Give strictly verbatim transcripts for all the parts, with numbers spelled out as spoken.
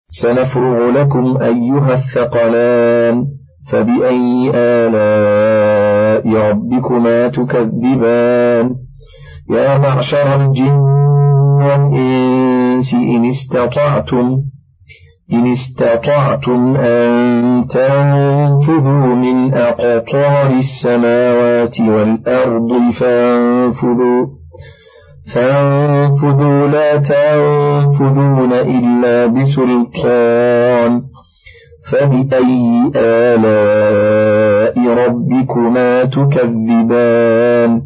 سنفرغ لكم أيها الثقلان فبأي آلاء ربكما تكذبان يا معشر الجن والإنس إن استطعتم إن استطعتم أن تنفذوا من أقطار السماوات والأرض فانفذوا فانفذوا لا تنفذون إلا بسلطان فبأي آلاء ربكما تكذبان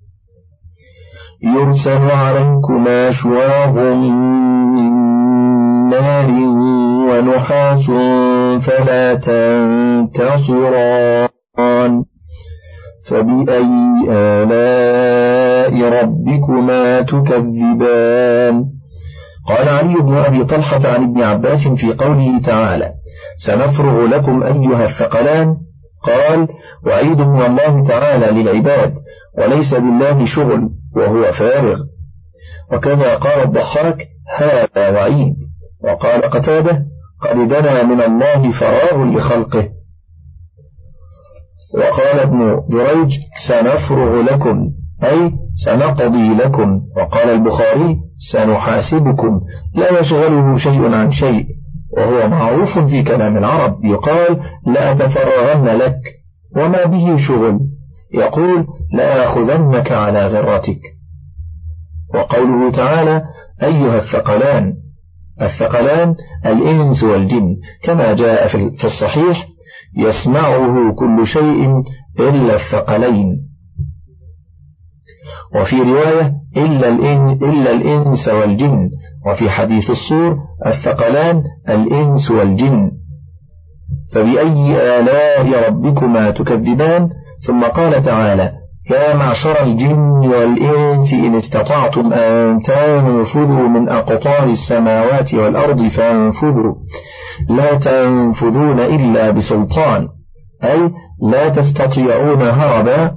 يرسل عليكما شواظ من نار ونحاس فلا تنتصران فبأي آلاء ربكما تكذبان قال علي بن أبي طلحة عن ابن عباس في قوله تعالى سنفرغ لكم أيها الثقلان قال وعيد من الله تعالى للعباد وليس لله شغل وهو فارغ وكذا قال الضحاك هذا وعيد وقال قتادة قد دنا من الله فراغ لخلقه وقال ابن جريج سنفرغ لكم أي سنقضي لكم وقال البخاري سنحاسبكم لا يشغله شيء عن شيء وهو معروف في كلام العرب يقال لا أتفرغن لك وما به شغل يقول لا أخذنك على غرتك وقوله تعالى أيها الثقلان الثقلان الإنس والجن كما جاء في الصحيح يسمعه كل شيء إلا الثقلين وفي رواية إلا, الإن إلا الإنس والجن وفي حديث الصور الثقلان الإنس والجن فبأي آلاء ربكما تكذبان ثم قال تعالى يا معشر الجن والإنس إن استطعتم أن تنفذوا من أقطار السماوات والأرض فانفذوا لا تنفذون إلا بسلطان أي لا تستطيعون هربا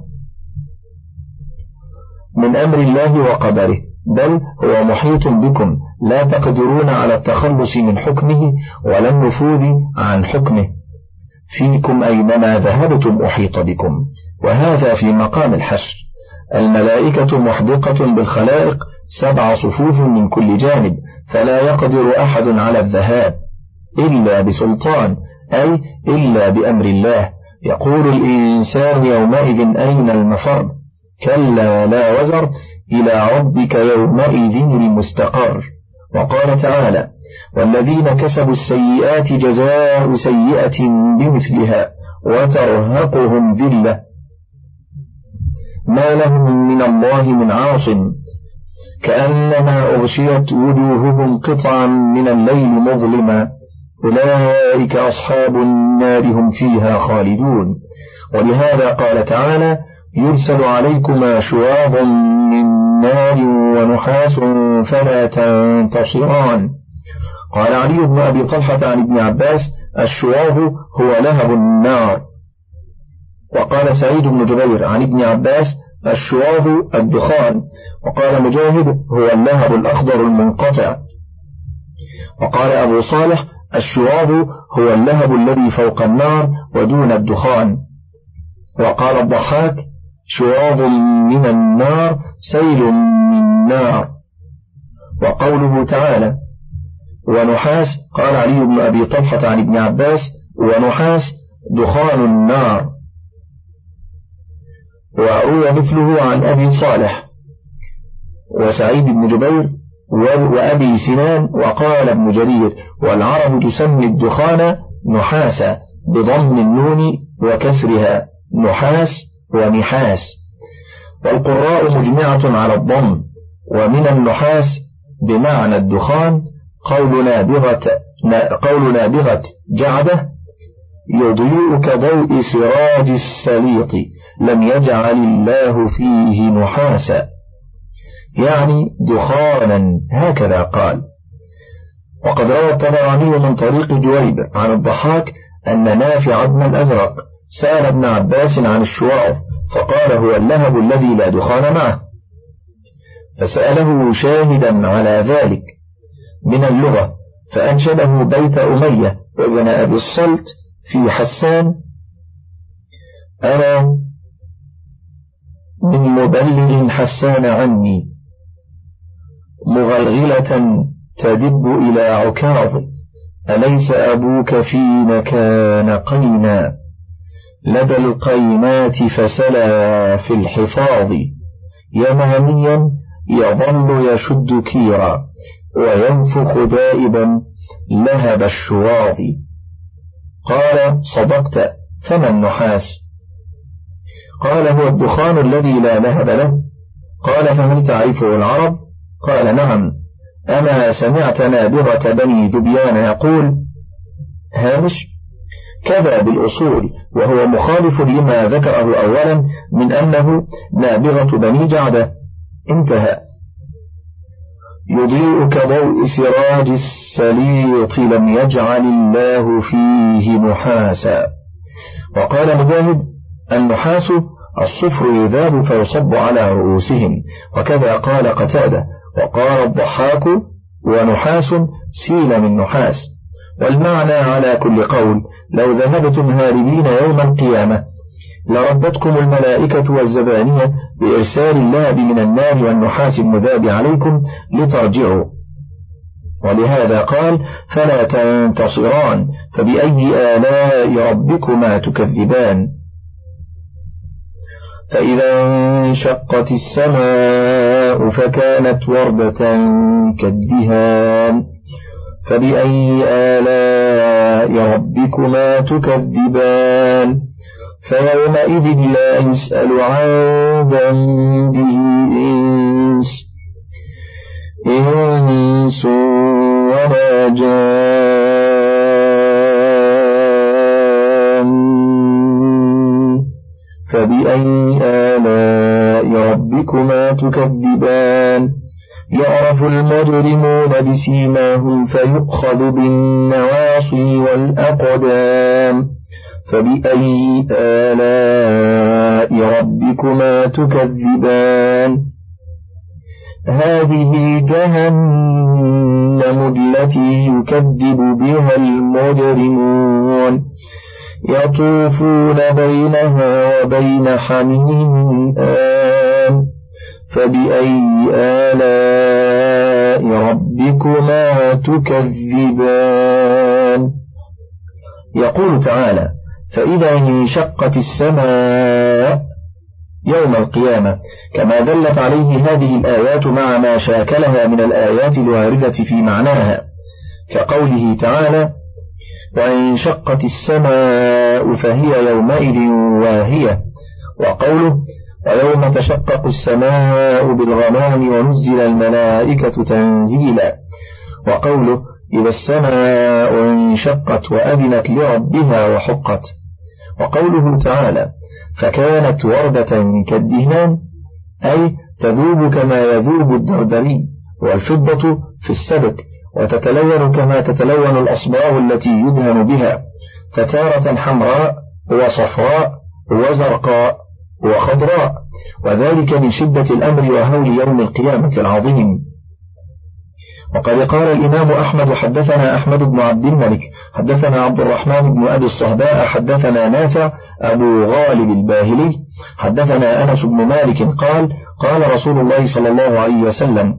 من أمر الله وقدره بل هو محيط بكم لا تقدرون على التخلص من حكمه ولا النفوذ عن حكمه فيكم أينما ذهبتم أحيط بكم وهذا في مقام الحشر الملائكة محدقة بالخلائق سبع صفوف من كل جانب فلا يقدر أحد على الذهاب إلا بسلطان أي إلا بأمر الله يقول الإنسان يومئذ أين المفر كلا لا وزر إلى ربك يومئذ المستقر وقال تعالى والذين كسبوا السيئات جزاء سيئة بمثلها وترهقهم ذلة ما لهم من الله من عاصم كأنما أغشيت وجوههم قطعا من الليل مظلما أولئك أصحاب النار هم فيها خالدون ولهذا قال تعالى يرسل عليكما شواظ من نار ونحاس فلا تنتصران قال علي بن أبي طلحة عن ابن عباس الشواظ هو لهب النار وقال سعيد بن جبير عن ابن عباس الشواظ الدخان وقال مجاهد هو اللهب الأخضر المنقطع وقال أبو صالح الشواظ هو اللهب الذي فوق النار ودون الدخان وقال الضحاك شواظ من النار سيل من نار وقوله تعالى ونحاس قال علي بن أبي طلحة عن ابن عباس ونحاس دخان النار وروى مثله عن أبي صالح وسعيد بن جبير وأبي سنان وقال ابن جرير والعرب تسمي الدخان نحاسا بضم النون وكسرها نحاس ونحاس والقراء مجمعة على الضم ومن النحاس بمعنى الدخان قول نابغة, قول نابغة جعده يضيء كضوء سراج السليط لم يجعل الله فيه نحاسا يعني دخانا هكذا قال وقد روى الطبراني من طريق جويب عن الضحاك أن نافع بن الأزرق سأل ابن عباس عن الشواظ فقال هو اللهب الذي لا دخان معه فسأله شاهدا على ذلك من اللغة فأنشده بيت أمية وابن أبي الصلت في حسان: أنا من مبلغ حسان عني مغلغلة تدب إلى عكاظ، أليس أبوك فينا كان قينا لدى القيمات فسلا في الحفاظ، يمانيا يظل يشد كيرا وينفخ دائبا لهب الشواظ. قال: صدقت، فما النحاس؟ قال: هو الدخان الذي لا لهب له. قال: فهل تعرفه العرب؟ قال: نعم. أما سمعت نابغة بني ذبيان يقول؟ هامش: كذا بالأصول، وهو مخالف لما ذكره أولا من أنه نابغة بني جعدة. انتهى. يضيء كضوء سراج السليط لم يجعل الله فيه نحاسا. وقال مجاهد: النحاس الصفر يذاب فيصب على رؤوسهم. وكذا قال قتادة. وقال الضحاك: ونحاس سيل من نحاس. والمعنى على كل قول: لو ذهبتم هاربين يوم القيامة لردتكم الملائكة والزبانية بإرسال اللهب من النار والنحاس المذاب عليكم لترجعوا. ولهذا قال: فلا تنتصران، فبأي آلاء ربكما تكذبان. فإذا انشقت السماء فكانت وردة كالدهان، فبأي آلاء ربكما تكذبان. فيومئذ لا يسأل عن ذنبه إنس إنس ولا جان. فبأي آلاء ربكما تكذبان. يعرف المجرمون بسيماهم فيؤخذ بالنواصي والأقدام. فبأي آلاء ربكما تكذبان. هذه جهنم التي يكذب بها المجرمون يطوفون بينها وبين حميم آن. فبأي آلاء ربكما تكذبان. يقول تعالى: فإذا انشقت السماء يوم القيامة، كما دلت عليه هذه الآيات مع ما شاكلها من الآيات الواردة في معناها، كقوله تعالى: وانشقت السماء فهي يومئذ واهية، وقوله: ويوم تشقق السماء بالغمام ونزل الملائكة تنزيلا، وقوله: إذا السماء انشقت وأذنت لربها وحقت، وقوله تعالى: فكانت وردة كالدهان، أي تذوب كما يذوب الدردري والفضة في السبك، وتتلون كما تتلون الأصباغ التي يدهن بها، فتارة حمراء وصفراء وزرقاء وخضراء، وذلك من شدة الأمر وهول يوم القيامة العظيم. وقد قال الإمام أحمد: حدثنا أحمد بن عبد الملك حدثنا عبد الرحمن بن أبي الصهباء حدثنا نافع أبو غالب الباهلي حدثنا أنس بن مالك قال: قال رسول الله صلى الله عليه وسلم: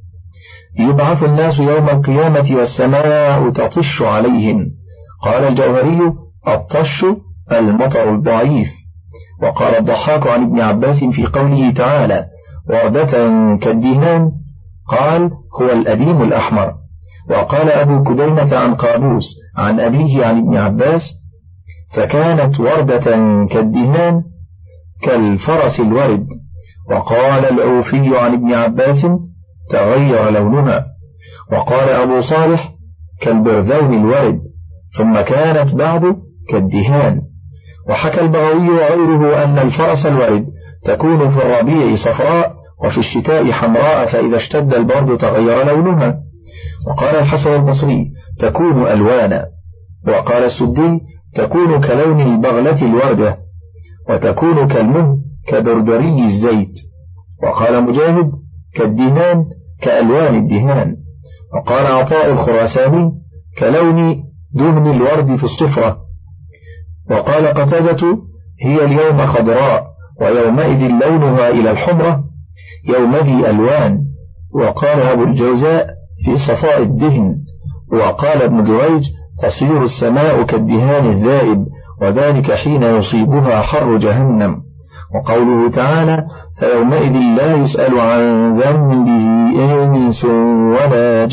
يبعث الناس يوم القيامة والسماء تطش عليهم. قال الجوهري: الطش المطر الضعيف. وقال الضحاك عن ابن عباس في قوله تعالى: وردة كالدهان، قال: هو الأديم الأحمر. وقال أبو كديمة عن قابوس عن أبيه عن ابن عباس: فكانت وردة كالدهان كالفرس الورد. وقال الأوفي عن ابن عباس: تغير لونها. وقال أبو صالح: كالبرذون الورد، ثم كانت بعد كالدهان. وحكى البغوي وغيره أن الفرس الورد تكون في الربيع صفراء وفي الشتاء حمراء، فإذا اشتد البرد تغير لونها. وقال الحسن البصري: تكون ألوانا. وقال السدي: تكون كلون البغلة الوردة، وتكون كالمه كدردري الزيت. وقال مجاهد: كالدهان كألوان الدهان. وقال عطاء الخراساني: كلون دهن الورد في الصفرة. وقال قتادة هي اليوم خضراء ويومئذ لونها إلى الحمرة يوم ذي ألوان. وقال أبو الجوزاء في صفاء الدهن. وقال ابن جريج تصير السماء كالدهان الذائب وذلك حين يصيبها حر جهنم. وقوله تعالى فيومئذ لا يسأل عن ذنبه إنس ولا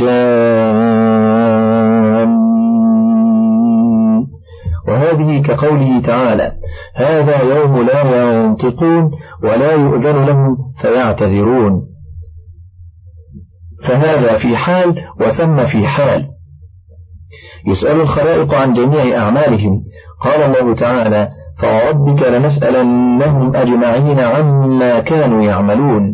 جان. وهذه كقوله تعالى هذا يوم لا ينطقون ولا يؤذن لهم فيعتذرون. فهذا في حال وثم في حال. يسأل الخلائق عن جميع أعمالهم. قال الله تعالى فوربك لنسألنهم أجمعين عما كانوا يعملون.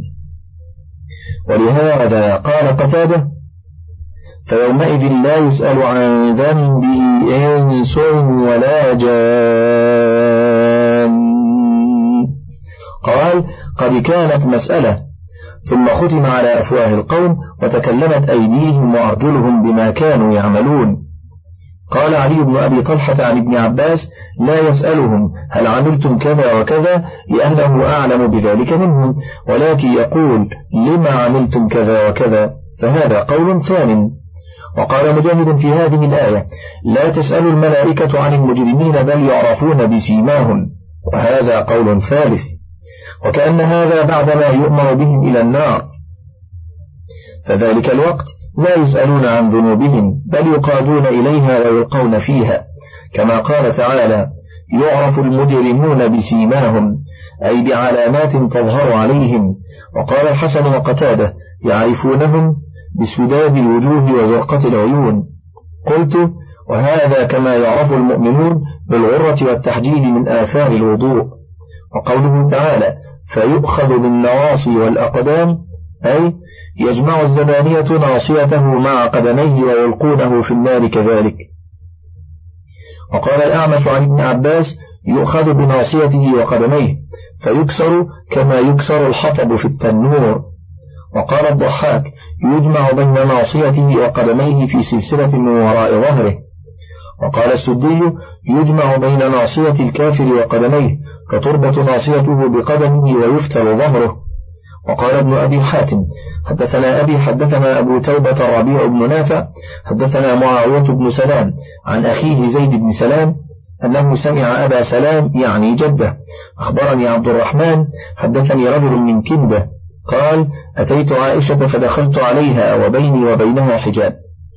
ولهذا قال قتادة فيومئذ لا يسأل عن ذنبه إنس ولا جان. قال قد كانت مسألة ثم ختم على أفواه القوم وتكلمت أيديهم وأرجلهم بما كانوا يعملون. قال علي بن أبي طلحة عن ابن عباس لا يسألهم هل عملتم كذا وكذا لأنه أعلم بذلك منهم ولكن يقول لما عملتم كذا وكذا فهذا قول ثامن. وقال مجاهد في هذه الآية لا تسأل الملائكة عن المجرمين بل يعرفون بسيماهم وهذا قول ثالث. وكأن هذا بعدما يؤمر بهم إلى النار فذلك الوقت لا يسألون عن ذنوبهم بل يقادون إليها ويلقون فيها كما قال تعالى يعرف المجرمون بسيماهم أي بعلامات تظهر عليهم. وقال الحسن وقتادة يعرفونهم بسداد الوجوه وزرقة العيون. قلت وهذا كما يعرف المؤمنون بالغرة والتحجيل من آثار الوضوء. وقوله تعالى فيؤخذ بالنواصي والأقدام أي يجمع الزبانية ناصيته مع قدميه ويلقونه في النار كذلك. وقال الأعمش عن ابن عباس يؤخذ بناصيته وقدميه فيكسر كما يكسر الحطب في التنور. وقال الضحاك يجمع بين ناصيته وقدميه في سلسلة من وراء ظهره. وقال السدي يجمع بين ناصية الكافر وقدميه فتربط ناصيته بقدمه ويفتل ظهره. وقال ابن أبي حاتم حدثنا أبي حدثنا أبو توبة الربيع بن نافع حدثنا معاوية بن سلام عن أخيه زيد بن سلام أنه سمع أبا سلام يعني جده أخبرني عبد الرحمن حدثني رجل من كندة قال أتيت عائشة فدخلت عليها وبيني وبينها حجاب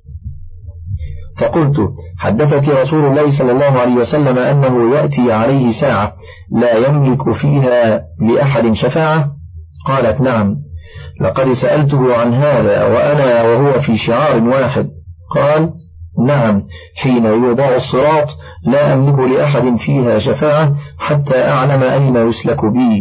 فقلت حدثك رسول الله صلى الله عليه وسلم أنه يأتي عليه ساعة لا يملك فيها لأحد شفاعة؟ قالت نعم. لقد سألته عن هذا وأنا وهو في شعار واحد. قال نعم حين يوضع الصراط لا أملك لأحد فيها شفاعة حتى أعلم أين يسلك بي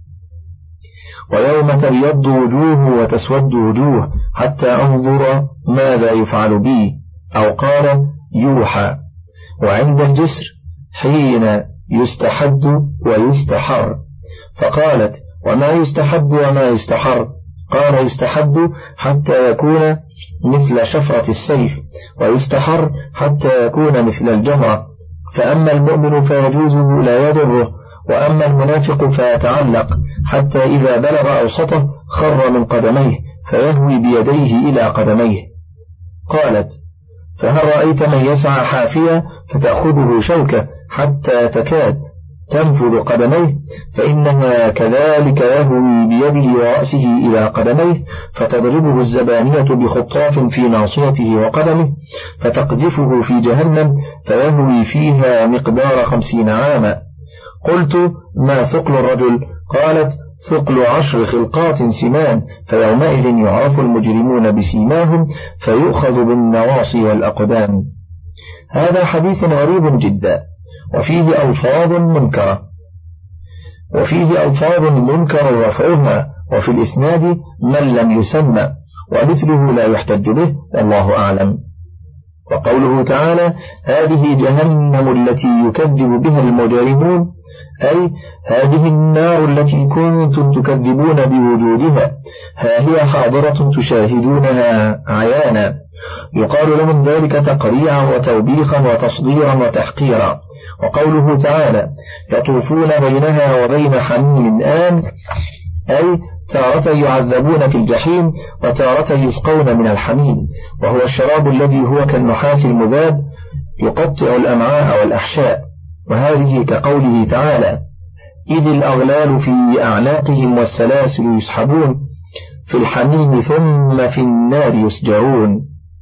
ويوم تبيض وجوه وتسود وجوه حتى أنظر ماذا يفعل بي أو قال يوحى. وعند الجسر حين يستحد ويستحر. فقالت وما يستحب وما يستحر؟ قال يستحب حتى يكون مثل شفرة السيف ويستحر حتى يكون مثل الجمرة. فأما المؤمن فيجوزه لا يضره وأما المنافق فيتعلق حتى إذا بلغ أوسطه خر من قدميه فيهوي بيديه إلى قدميه. قالت فهل رأيت من يسعى حافية فتأخذه شوكة حتى تكاد تنفذ قدميه فإنها كذلك يهوي بيده ورأسه إلى قدميه فتضربه الزبانية بخطاف في ناصيته وقدمه فتقذفه في جهنم فيهوي فيها مقدار خمسين عاما. قلت ما ثقل الرجل؟ قالت ثقل عشر خلقات سمان فيومئذ يعرف المجرمون بسيماهم فيؤخذ بالنواصي والأقدام. هذا حديث غريب جدا وفيه ألفاظ منكرة وفيه ألفاظ منكر رفعها وفي الإسناد من لم يسمى ومثله لا يحتج به والله أعلم. وقوله تعالى هذه جهنم التي يكذب بها المجرمون أي هذه النار التي كنتم تكذبون بوجودها ها هي حاضرة تشاهدونها عيانا يقال لهم ذلك تقريعا وتوبيخا وتصديرا وتحقيرا. وقوله تعالى يطوفون بينها وبين حميم آن، أي تارة يعذبون في الجحيم وتارة يسقون من الحميم، وهو الشراب الذي هو كالنحاس المذاب يقطع الأمعاء والأحشاء. وهذه كقوله تعالى إذ الأغلال في أعناقهم والسلاسل يسحبون في الحميم ثم في النار يسجرون.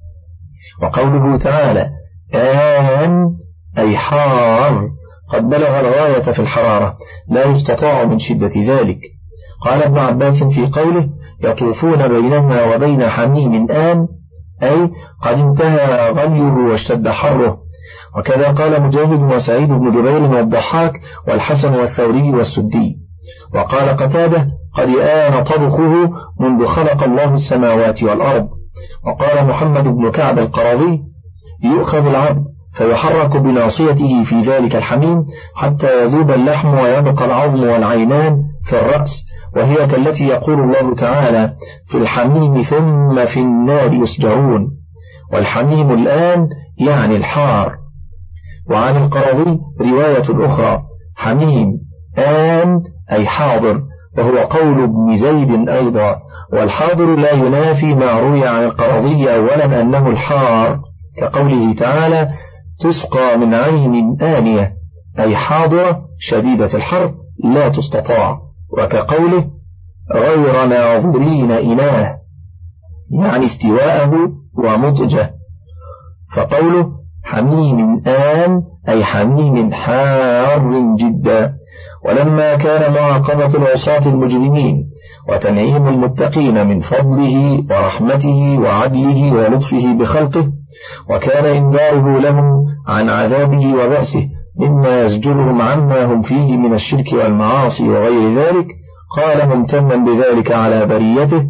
وقوله تعالى آن أي حار، قد بلغ الغاية في الحرارة لا يستطاع من شدة ذلك. قال ابن عباس في قوله يطوفون بينهما وبين حميم آن، أي قد انتهى غليه واشتد حره. وكذا قال مجاهد وسعيد بن جبير والضحاك والحسن والثوري والسدي. وقال قتادة قد آن طبخه منذ خلق الله السماوات والأرض. وقال محمد بن كعب القرظي يؤخذ العبد فيحرك بناصيته في ذلك الحميم حتى يذوب اللحم ويبقى العظم والعينان في الرأس، وهي كالتي يقول الله تعالى في الحميم ثم في النار يسجرون. والحميم الآن يعني الحار. وعن القرظي رواية أخرى حميم آن أي حاضر، وهو قول ابن زيد أيضا. والحاضر لا ينافي ما روي عن القرظي أولا أنه الحار، كقوله تعالى تسقى من عين آنية، أي حاضرة شديدة الحر لا تستطاع. وكقوله غير ناظرين إناه، يعني استواءه ومضجه. فقوله حميم آن أي حميم حار جدا. ولما كان معاقبة العصاة المجرمين وتنعيم المتقين من فضله ورحمته وعدله ولطفه بخلقه، وكان إنذاره لهم عن عذابه وبأسه مما يزجرهم عما هم فيه من الشرك والمعاصي وغير ذلك، قال ممتنا بذلك على بريته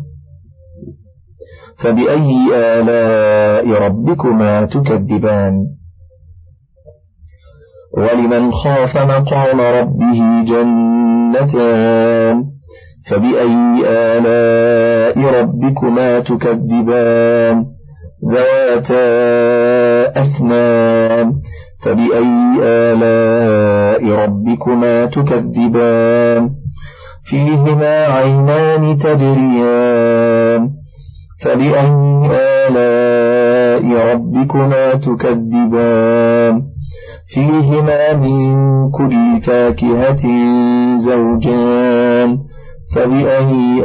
فبأي آلاء ربكما تكذبان. ولمن خاف مقام ربه جنتان فبأي آلاء ربكما تكذبان ذواتا أثنان فبأي آلاء ربكما تكذبان فيهما عينان تجريان فبأي آلاء ربكما تكذبان فيهما من كل فاكهة زوجان فبأي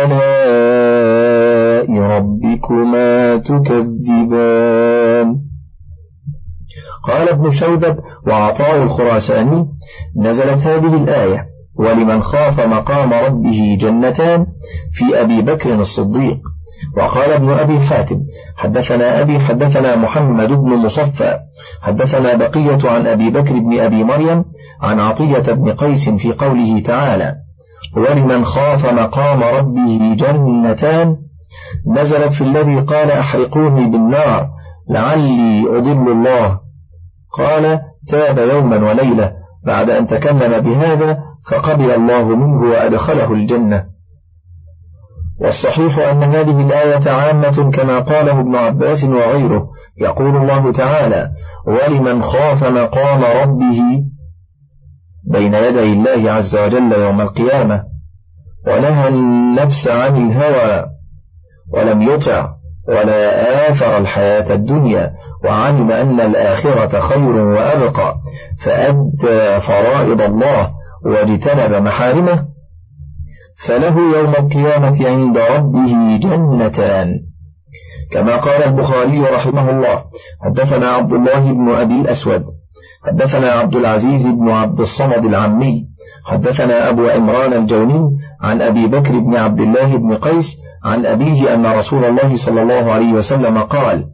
آلاء ربكما تكذبان. قال ابن شوذب وعطاء الخراساني نزلت هذه الآية ولمن خاف مقام ربه جنتان في أبي بكر الصديق. وقال ابن أبي حاتم حدثنا أبي حدثنا محمد بن مصفى حدثنا بقية عن أبي بكر بن أبي مريم عن عطية بن قيس في قوله تعالى ولمن خاف مقام ربه جنتان نزلت في الذي قال أحرقوني بالنار لعلي أضل الله، قال تاب يوما وليلة بعد أن تكلم بهذا فقبل الله منه وأدخله الجنة. والصحيح أن هذه الآية عامة كما قاله ابن عباس وغيره. يقول الله تعالى ولمن خاف مقام ربه بين يدي الله عز وجل يوم القيامة ونهى النفس عن الهوى ولم يطع ولا آثر الحياة الدنيا وعلم أن الآخرة خير وأبقى فأدى فرائض الله واجتنب محارمه فله يوم القيامة عند ربه جنتان. كما قال البخاري رحمه الله حدثنا عبد الله بن أبي الأسود حدثنا عبد العزيز بن عبد الصمد العمي حدثنا أبو عمران الجوني عن أبي بكر بن عبد الله بن قيس عن أبيه أن رسول الله صلى الله عليه وسلم قال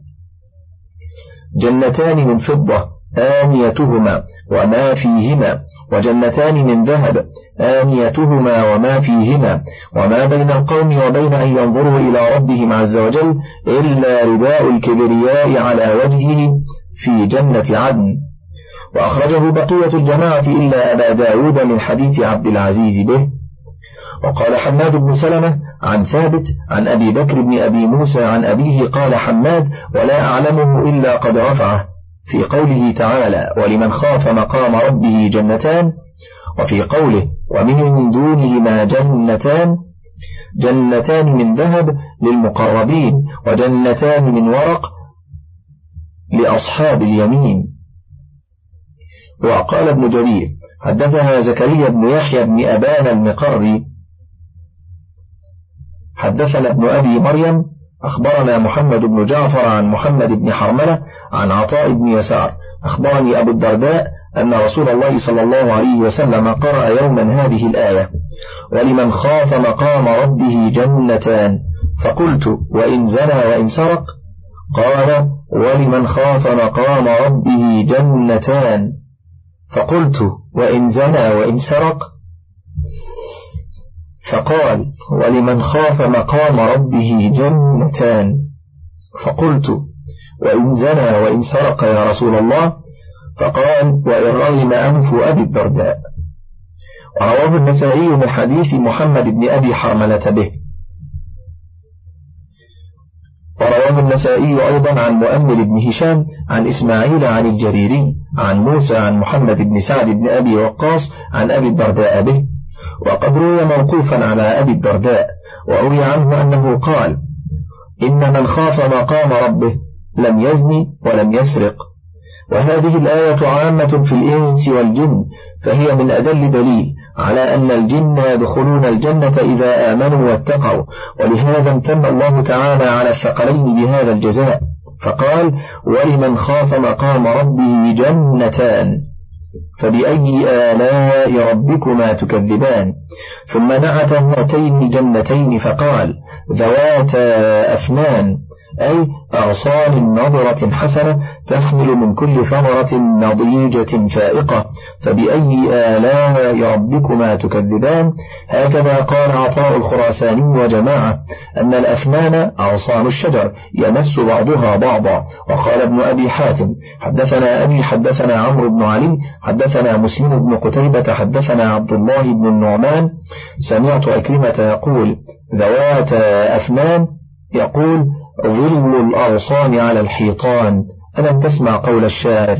جنتان من فضة آنيتهما وما فيهما وجنتان من ذهب آنيتهما وما فيهما وما بين القوم وبين أن ينظروا إلى ربهم عز وجل إلا رداء الكبرياء على وجهه في جنة عدن. وأخرجه بقية الجماعة إلا أبا داود من حديث عبد العزيز به. وقال حماد بن سلمة عن ثابت عن أبي بكر بن أبي موسى عن أبيه قال حماد ولا أعلمه إلا قد رفعه في قوله تعالى ولمن خاف مقام ربه جنتان، وفي قوله ومن دونهما جنتان جنتان من ذهب للمقربين وجنتان من ورق لأصحاب اليمين. وقال ابن جرير حدثنا زكريا بن يحيى بن أبان المقري حدثنا ابن أبي مريم أخبرنا محمد بن جعفر عن محمد بن حرملة عن عطاء بن يسار أخبرني أبو الدرداء أن رسول الله صلى الله عليه وسلم قرأ يوما هذه الآية ولمن خاف مقام ربه جنتان، فقلت وإن زنى وإن سرق؟ قال ولمن خاف مقام ربه جنتان، فقلت وإن زنى وإن سرق؟ فقال ولمن خاف مقام ربه جنتان، فقلت وإن زنى وإن سرق يا رسول الله؟ فقال وإن رغم أنف أبي الدرداء. ورواه النسائي من حديث محمد بن أبي حرملة به. ورواه النسائي أيضا عن مؤمل بن هشام عن إسماعيل عن الجريري عن موسى عن محمد بن سعد بن أبي وقاص عن أبي الدرداء به، وقد روي موقوفا على أبي الدرداء، وروي عنه أنه قال إن من خاف مقام ربه لم يزني ولم يسرق. وهذه الآية عامة في الإنس والجن، فهي من أدل دليل على أن الجن يدخلون الجنة إذا آمنوا واتقوا، ولهذا امتن الله تعالى على الثقلين بهذا الجزاء فقال ولمن خاف مقام ربه جنتان، فبأي آلاء ربكما تكذبان. ثم نعت هاتين الجنتين فقال ذواتا أفنان، أي أغصان نضرة حسنة تحمل من كل ثمرة نضيجة فائقة، فبأي آلاء ربكما تكذبان. هكذا قال عطاء الخراساني وجماعة أن الأفنان أغصان الشجر يمس بعضها بعضا. وقال ابن أبي حاتم حدثنا أبي حدثنا عمرو بن علي حدثنا مسلم بن قتيبة حدثنا عبد الله بن النعمان سمعت عكرمة يقول ذوات أفنان، يقول ظل الأغصان على الحيطان. ألم تسمع قول الشاعر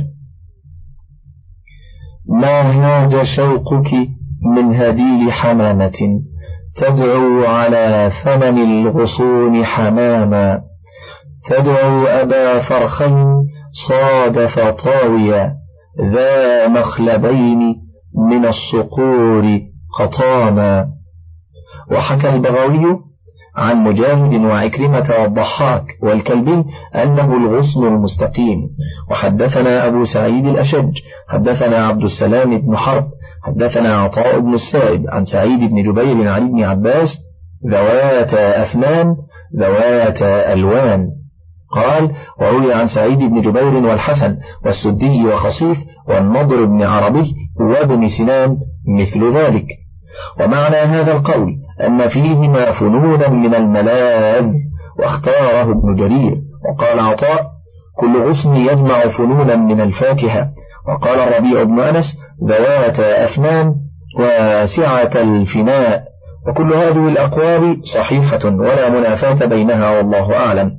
ما هاج شوقك من هديل حمامة تدعو على ثمن الغصون حماما، تدعو أبا فرخين صادف طاويا ذا مخلبين من الصقور قطاما. وحكى البغوي عن مجاهد وعكرمة والضحاك والكلبي أنه الغصن المستقيم. وحدثنا أبو سعيد الأشج حدثنا عبد السلام بن حرب حدثنا عطاء بن السائب عن سعيد بن جبير عن ابن عباس ذوات أفنان ذوات ألوان. قال وروي عن سعيد بن جبير والحسن والسدي وخصيف والنضر بن عربي وابن سنان مثل ذلك. ومعنى هذا القول أن فيهما فنونا من الملاذ، واختاره ابن جرير. وقال عطاء كل غصن يجمع فنونا من الفاكهة. وقال الربيع بن أنس ذوات أفنان واسعة الفناء. وكل هذه الأقوال صحيحة ولا منافاة بينها والله أعلم.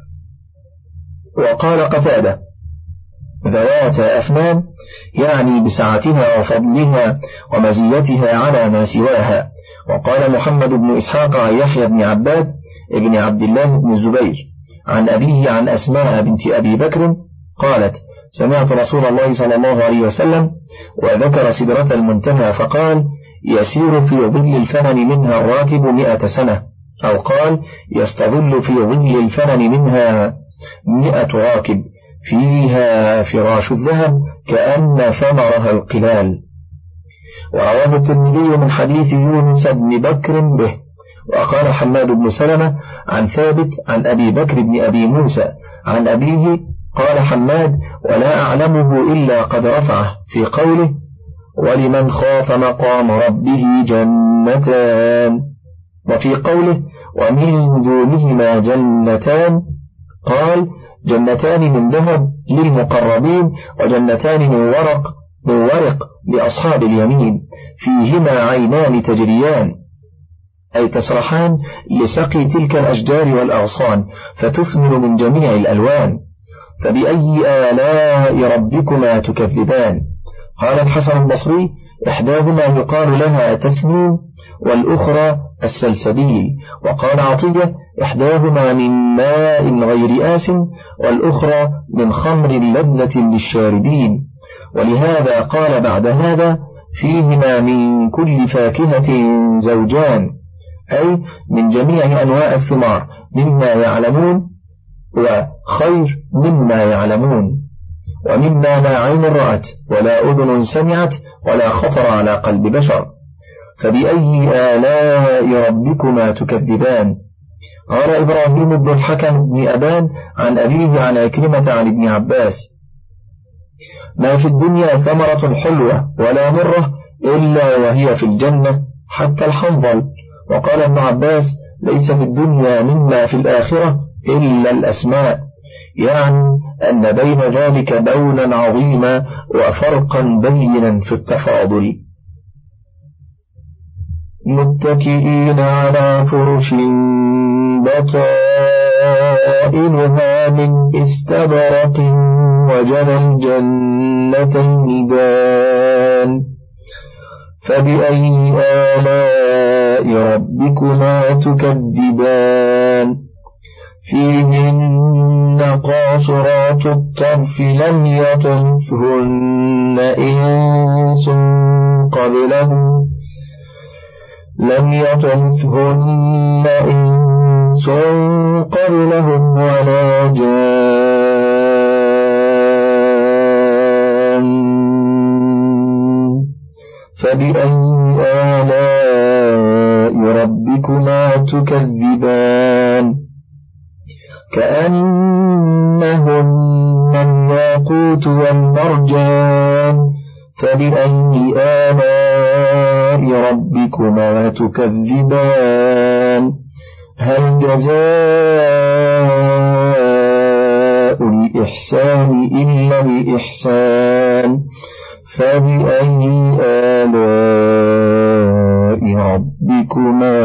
وقال قتادة ذوات أفنان يعني بسعتها وفضلها ومزيتها على ما سواها. وقال محمد بن إسحاق عن يحيى بن عباد ابن عبد الله بن الزبير عن أبيه عن أسماء بنت أبي بكر قالت سمعت رسول الله صلى الله عليه وسلم وذكر سدرة المنتهى فقال يسير في ظل الفنن منها الراكب مئة سنة، أو قال يستظل في ظل الفنن منها مئة راكب فيها فراش الذهب كأن ثمرها القلال. ورواه الترمذي من حديث يونس بن بكر به. وقال حماد بن سلمة عن ثابت عن أبي بكر بن أبي موسى عن أبيه قال حماد ولا أعلمه إلا قد رفعه في قوله ولمن خاف مقام ربه جنتان، وفي قوله ومن دونهما جنتان قال جنتان من ذهب للمقربين وجنتان من ورق من ورق لأصحاب اليمين فيهما عينان تجريان. أي تسرحان لسقي تلك الأشجار والأغصان فتثمر من جميع الألوان. فبأي آلاء ربكما تكذبان؟ قال الحسن البصري: إحداهما يقال لها تسنيم والأخرى السلسبيل. وقال عطية: إحداهما من ماء غير آس والأخرى من خمر لذة للشاربين. ولهذا قال بعد هذا: فيهما من كل فاكهة زوجان، أي من جميع أنواع الثمار مما يعلمون وخير مما يعلمون، ومما لا عين رأت ولا أذن سمعت ولا خطر على قلب بشر. فبأي آلاء ربكما تكذبان؟ قال إبراهيم بن الحكم بن أبان عن أبيه عن عكرمة عن ابن عباس: ما في الدنيا ثمرة حلوة ولا مرة إلا وهي في الجنة حتى الحنظل. وقال ابن عباس: ليس في الدنيا مما في الآخرة إلا الأسماء، يعني أن بين ذلك بونا عظيما وفرقا بينا في التفاضل. متكئين على فرش بطائنها من استبرق وجنى الجنتين دان. فبأي آلاء ربكما تكذبان؟ فيهن قاصرات الطرف لم يطمثهن إنس قبلهم لم يطمثهن إنس قبلهم ولا جان. فبأي آلاء ربكما تكذبان؟ كأنهن الياقوت والمرجان. فبأي آلاء ربكما تكذبان؟ هل جزاء الإحسان إلا الإحسان؟ فبأي آلاء ربكما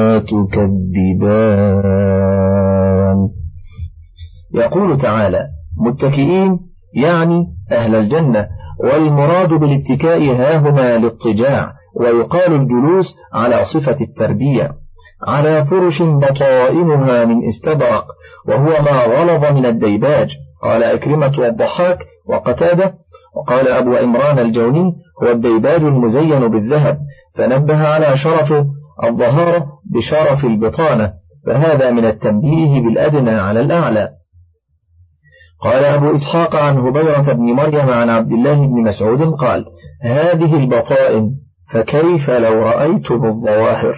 تكذبان؟ يقول تعالى: متكئين يعني أهل الجنة، والمراد بالاتكاء هاهما الاضطجاع، ويقال الجلوس على صفة التربية، على فرش بطائنها من استبرق، وهو ما غلظ من الديباج. قال أكرمة والضحاك وقتادة. وقال أبو عمران الجوني: هو الديباج المزين بالذهب، فنبه على شرف الظهارة بشرف البطانة، فهذا من التنبيه بالأدنى على الأعلى. قال أبو إسحاق عن هبيرة بن مريم عن عبد الله بن مسعود قال: هذه البطائن فكيف لو رأيتم الظواهر.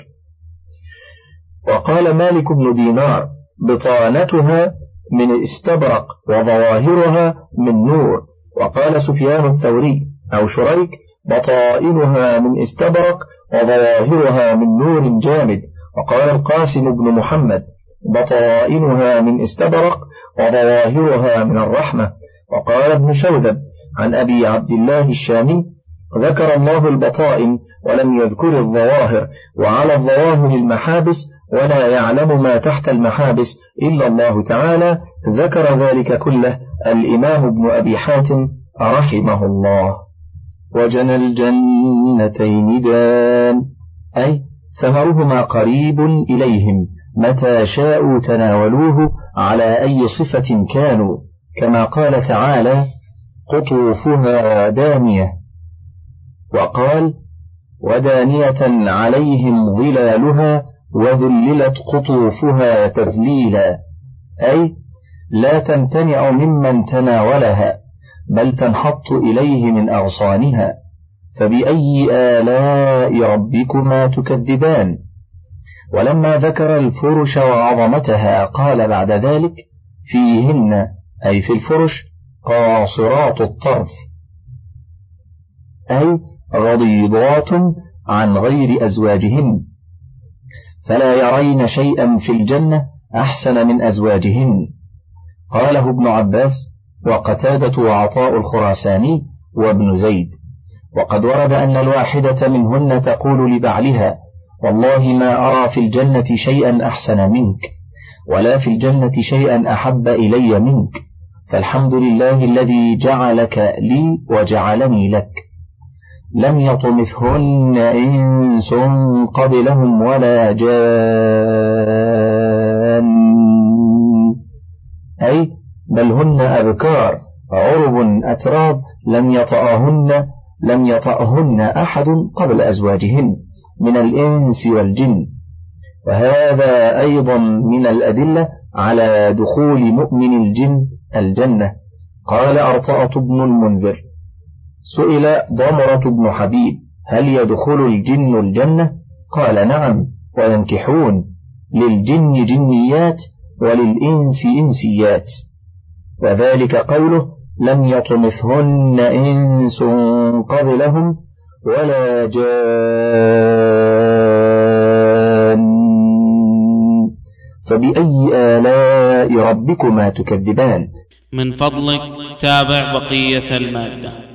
وقال مالك بن دينار: بطانتها من استبرق وظواهرها من نور. وقال سفيان الثوري أو شريك: بطائنها من استبرق وظواهرها من نور جامد. وقال القاسم بن محمد: بطائنها من استبرق وظواهرها من الرحمة. وقال ابن شوذب عن أبي عبد الله الشامي: ذكر الله البطائن ولم يذكر الظواهر، وعلى الظواهر المحابس، ولا يعلم ما تحت المحابس إلا الله تعالى. ذكر ذلك كله الإمام ابن أبي حاتم رحمه الله. وجنى الجنتين دان، أي ثمرهما قريب إليهم متى شاءوا تناولوه على أي صفة كانوا، كما قال تعالى: قطوفها دانية. وقال: ودانية عليهم ظلالها وذللت قطوفها تذليلا، أي لا تمتنع ممن تناولها بل تنحط إليه من أغصانها. فبأي آلاء ربكما تكذبان؟ ولما ذكر الفرش وعظمتها قال بعد ذلك: فيهن، أي في الفرش، قاصرات الطرف، أي غضيضات عن غير أزواجهن، فلا يرين شيئا في الجنة أحسن من أزواجهن. قاله ابن عباس وقتادة وعطاء الخراساني وابن زيد. وقد ورد أن الواحدة منهن تقول لبعلها: والله ما أرى في الجنة شيئا أحسن منك، ولا في الجنة شيئا أحب إلي منك، فالحمد لله الذي جعلك لي وجعلني لك. لم يطمثهن إنس قبلهم ولا جان، أي بل هن أبكار عرب أتراب لم يطأهن لم يطأهن أحد قبل أزواجهن من الإنس والجن. وهذا أيضا من الأدلة على دخول مؤمن الجن الجنة. قال أرطأة بن المنذر: سئل ضمرة بن حبيب: هل يدخل الجن الجنة؟ قال: نعم، وينكحون، للجن جنيات وللإنس إنسيات. وذلك قوله: لم يطمثهن إنس قبلهم ولا جان. فبأي آلاء ربكما تكذبان؟ من فضلك تابع بقية المادة.